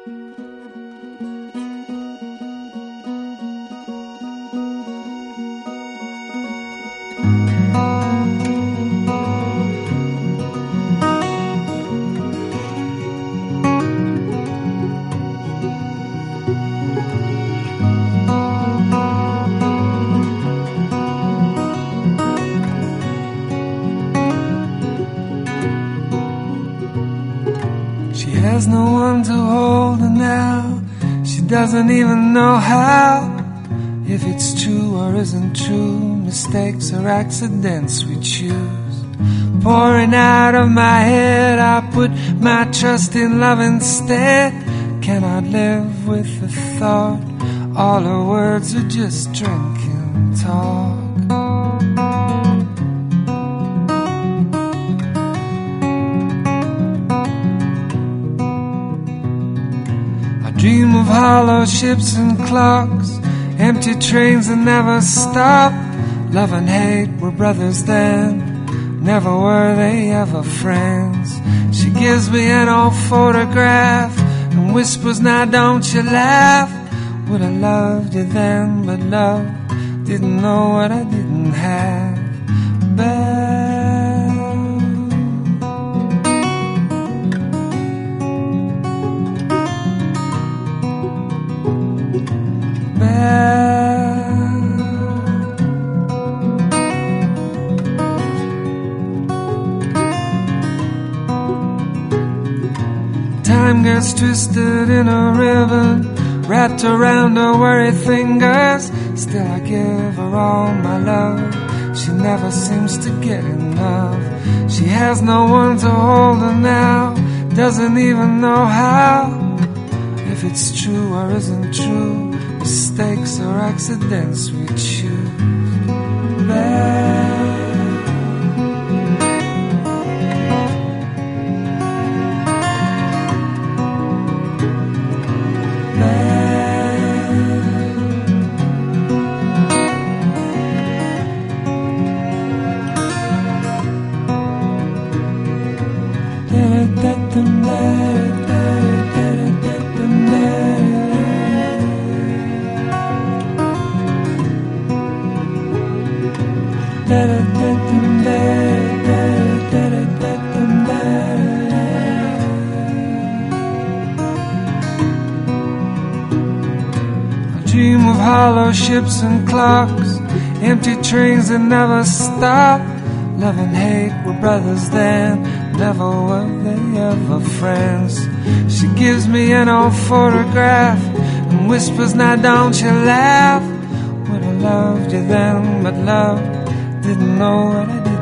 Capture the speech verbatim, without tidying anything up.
There's no one to hold her now. She doesn't even know how. If it's true or isn't true, mistakes or accidents we choose. Pouring out of my head, I put my trust in love instead. Cannot live with the thought all her words are just drinking talk. Dream of hollow ships and clocks, empty trains that never stop. Love and hate were brothers then, never were they ever friends. She gives me an old photograph and whispers, now don't you laugh. Would have loved you then, but love didn't know what I didn't have. Belle, time gets twisted in a ribbon, wrapped around her worried fingers. Still I give her all my love, she never seems to get enough. She has no one to hold her now, doesn't even know how. If it's true or isn't true, mistakes or accidents we choose. Belle, dream of hollow ships and clocks, empty trains that never stop. Love and hate were brothers then, never were they ever friends. She gives me an old photograph and whispers, now don't you laugh. Would have loved you then, but love didn't know what I did.